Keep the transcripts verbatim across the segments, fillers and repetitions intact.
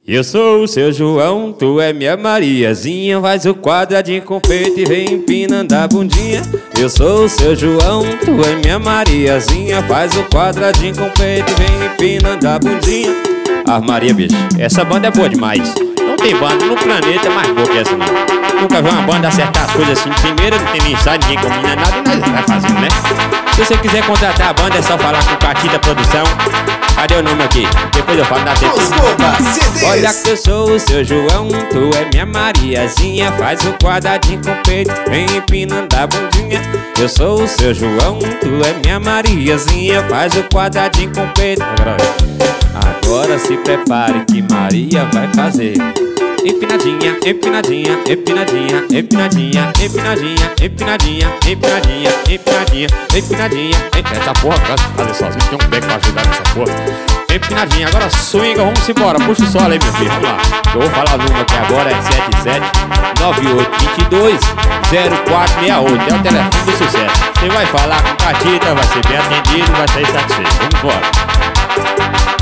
Eu sou o seu João, tu é minha Mariazinha. Faz o quadradinho com peito e vem empinando a bundinha. Eu sou o seu João, tu é minha Mariazinha. Faz o quadradinho com peito e vem empinando a bundinha. Ah, Maria, bicho, essa banda é boa demais. Não tem banda no planeta mais boa que essa não. Nunca vi uma banda acertar as coisas assim. Primeiro não tem nem ensaio, ninguém combina nada e nós vai fazendo, né? Se você quiser contratar a banda é só falar com o Catita Produção. Cadê o nome aqui? Depois eu falo na tela. Olha que eu sou o seu João, tu é minha Mariazinha. Faz o quadradinho com peito, vem empinando a bundinha. Eu sou o seu João, tu é minha Mariazinha. Faz o quadradinho com peito. Agora, agora se prepare que Maria vai fazer. Empinadinha, empinadinha, empinadinha, empinadinha, empinadinha, empinadinha, empinadinha, empinadinha, empinadinha. Essa porra, eu gosto de fazer sozinho, tem um beco pra ajudar nessa porra. Empinadinha, agora swinga, vamos embora. Puxa o solo aí, meu filho, vamos lá. Eu vou falar o número aqui agora, é sete sete nove oito dois dois zero quatro seis oito. É o telefone do sucesso. Você vai falar com o Catita, vai ser bem atendido, vai sair satisfeito. Vamos embora.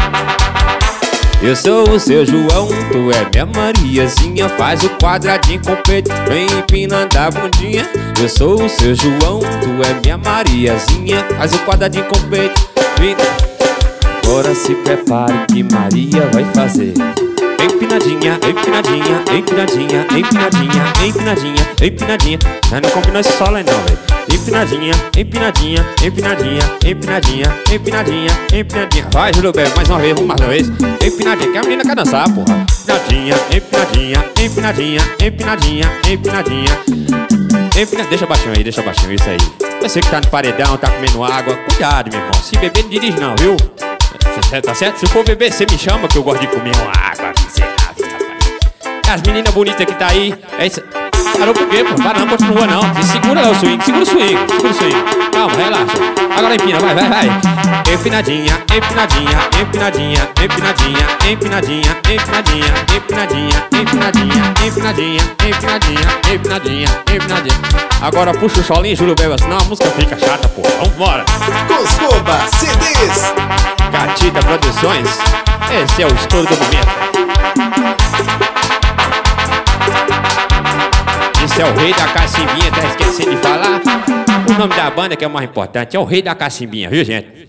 Eu sou o seu João, tu é minha Mariazinha. Faz o quadradinho com peito, vem empinando a bundinha. Eu sou o seu João, tu é minha Mariazinha. Faz o quadradinho com peito, vem. Agora se prepare que Maria vai fazer. Empinadinha, empinadinha, empinadinha, empinadinha, empinadinha, empinadinha. Já não combinou esse solo aí não, velho. Empinadinha, empinadinha, empinadinha, empinadinha, empinadinha, empinadinha. Vai, Júlio Belo, mais uma vez, vamos mais uma vez. Empinadinha, que a menina quer dançar, porra. Empinadinha, empinadinha, empinadinha, empinadinha, empinadinha. Empinadinha, deixa baixinho aí, deixa baixinho, isso aí. Você que tá no paredão, tá comendo água, cuidado, meu irmão. Se beber, não dirige não, viu? Tá certo? Se for beber, você me chama que eu gosto de comer uma água. As meninas bonitas que tá aí, é isso. Parou por quê, pô? Para não, continua não. Você segura lá o swing, segura o swing, segura o swing. Calma, relaxa. Agora empina, vai, vai, vai. Empinadinha, empinadinha, empinadinha, empinadinha, empinadinha, empinadinha, empinadinha, empinadinha, empinadinha, empinadinha, empinadinha, empinadinha. Agora puxa o solinho, Júlio Beba, senão a música fica chata, pô. Vambora. Coscoba C Ds. Catita Produções. Esse é o estouro do momento. Esse é o rei da cacimbinha, tá esquecendo de falar? O nome da banda que é o mais importante é o rei da cacimbinha, viu, gente?